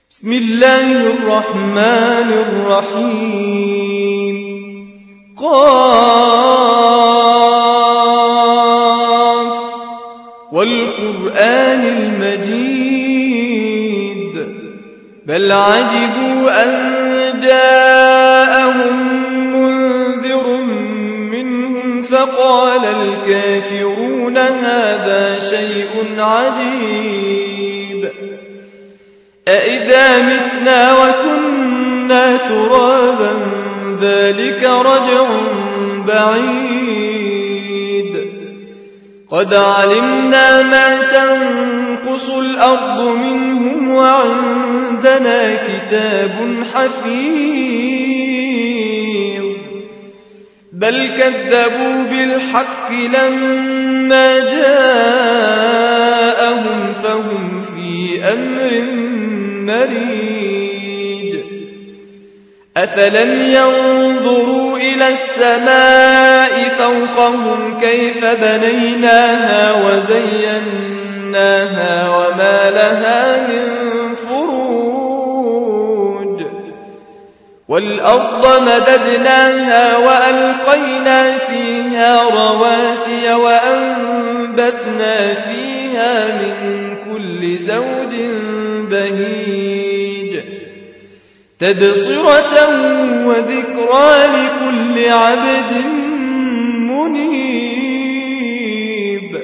بسم الله الرحمن الرحيم. قاف والقرآن المجيد بل عجبوا أن جاءهم منذر منهم فقال الكافرون هذا شيء عجيب أإذا متنا وكنا ترابا ذلك رجع بعيد قد علمنا ما تنقص الأرض منهم وعندنا كتاب حفيظ بل كذبوا بالحق لما جاءهم فهم في أمر مريج أفلم ينظروا إلى السماء فوقهم كيف بنيناها وزيناها وما لها من فروج والأرض مددناها وألقينا فيها رواسي وأنبتنا فيها من كل زوج بهيج تبصرة وذكرى لكل عبد منيب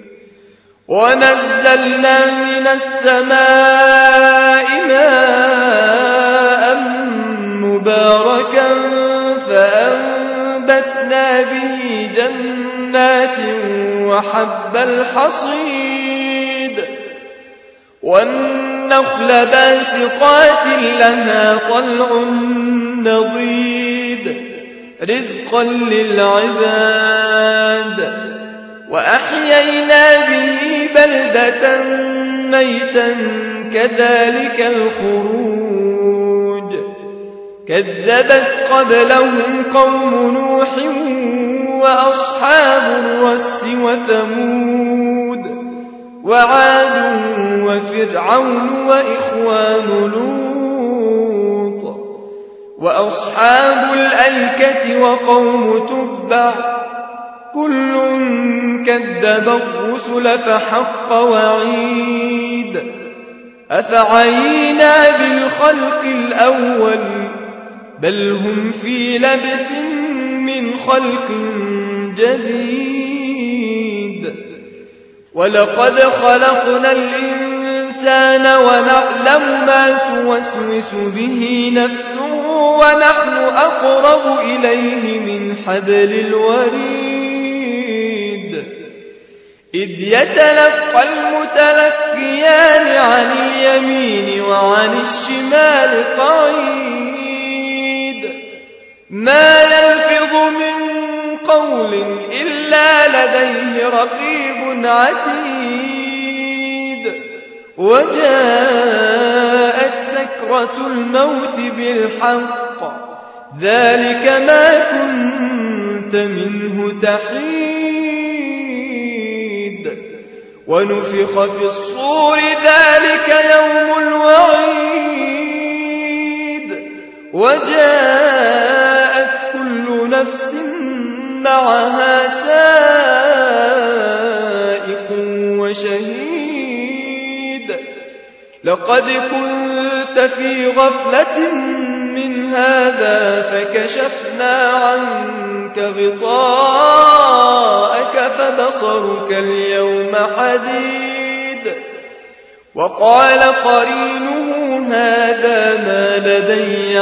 ونزلنا من السماء ماء مباركا فأنبتنا به جنات وحب الحصيد والنخل باسقات لها طلع نضيد رزقا للعباد وأحيينا به بلدة ميتا كذلك الخروج كذبت قبلهم قوم نوح وأصحاب الرس وثمود وعاد وفرعون وإخوان لوط وأصحاب الأيكة وقوم تبع كل كذب الرسل فحق وعيد أفعينا بالخلق الأول بل هم في لبس من خلق جديد ولقد خلقنا الإنسان ونعلم ما توسوس به نفسه ونحن أقرب إليه من حبل الوريد إذ يتلقى المتلقيان عن اليمين وعن الشمال قعيد ما يلفظ من قول إلا لديه رقيب عتيد وجاءت سكرة الموت بالحق ذلك ما كنت منه تحيد ونفخ في الصور ذلك يوم الوعيد وجاءت كل نفس معها سائق وشهيد لقد كنت في غفلة من هذا فكشفنا عنك غطاءك فبصرك اليوم حديد وقال قرينه هذا ما لدي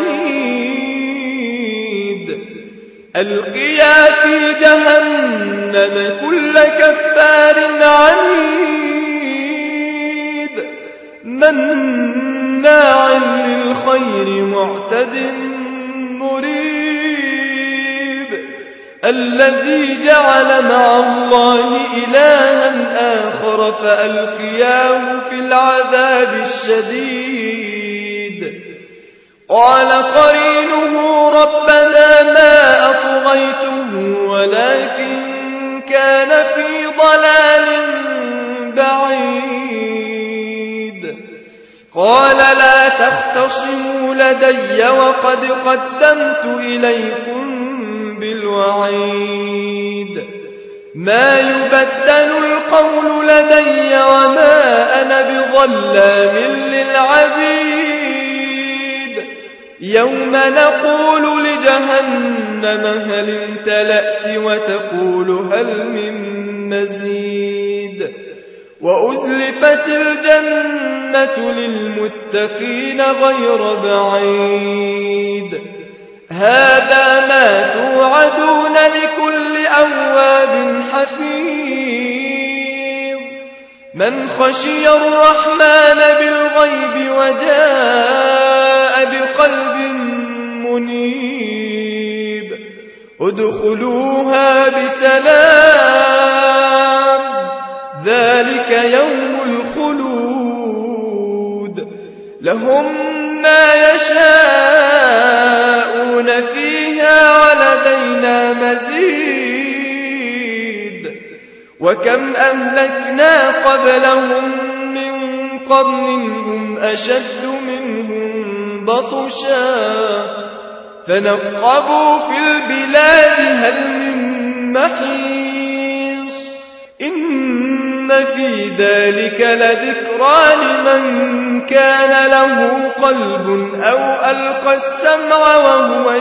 عتيد ألقيا في جهنم كل كفار عنيد مناع للخير معتد مريب الذي جعل مع الله إلها آخر فألقياه في العذاب الشديد قال قرينه ربنا ما أطغيته ولكن كان في ضلال بعيد قال لا تختصموا لدي وقد قدمت إليكم بالوعيد ما يبدل القول لدي وما أنا بظلام للعبيد يوم نقول لجهنم هل امتلأت وتقول هل من مزيد وأزلفت الجنة للمتقين غير بعيد هذا ما توعدون لكل أواب حفيظ من خشي الرحمن بالغيب وجاء بقلب منيب ادخلوها بسلام ذلك يوم الخلود لهم ما يشاءون فيها ولدينا مزيد وكم أهلكنا قبلهم من قرن هم أشد منهم بطشا فنقبوا في البلاد هل من محيص إن في ذلك لذكرى لمن كان له قلب أو ألقى السمع وهو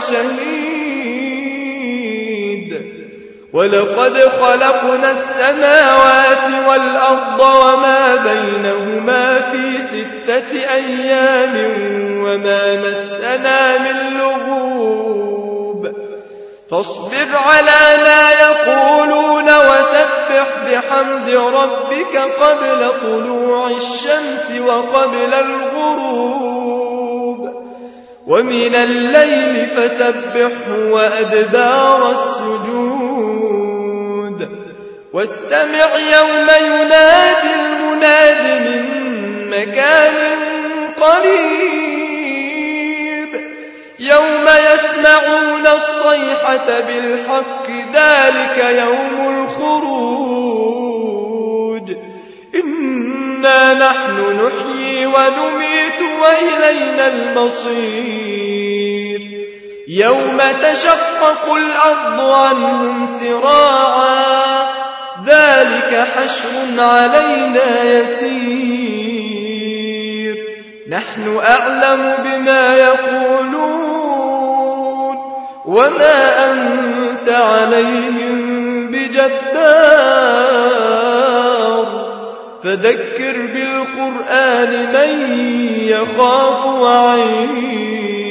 شهيد ولقد خلقنا السماوات والأرض وما بينهما في 6 أيام وما مسنا من لغوب فاصبر على ما يقولون وسبح بحمد ربك قبل طلوع الشمس وقبل الغروب ومن الليل فسبحه وأدبار السجود واستمع يوم ينادي المناد من مكان قريب يوم يسمعون الصيحة بالحق ذلك يوم الخروج إنا نحن نحيي ونميت وإلينا المصير يوم تشقق الأرض عنهم سراعا ذلك حشر علينا يسير نحن أعلم بما يقولون وما أنت عليهم بجبار فذكر بالقرآن من يخاف وعيد